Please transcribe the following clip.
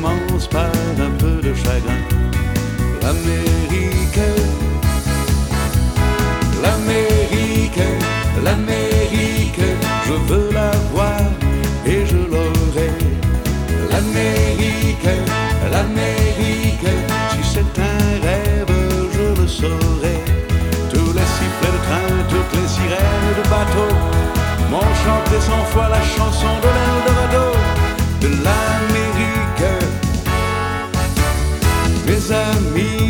commence par un peu de chagrin. L'Amérique, l'Amérique, l'Amérique, je veux la voir et je l'aurai. L'Amérique, l'Amérique, si c'est un rêve, je le saurai. Tous les sifflets de train, toutes les sirènes de bateau m'ont chanté 100 fois la chanson de l'Eldorado, de l'Amérique. Mes amis,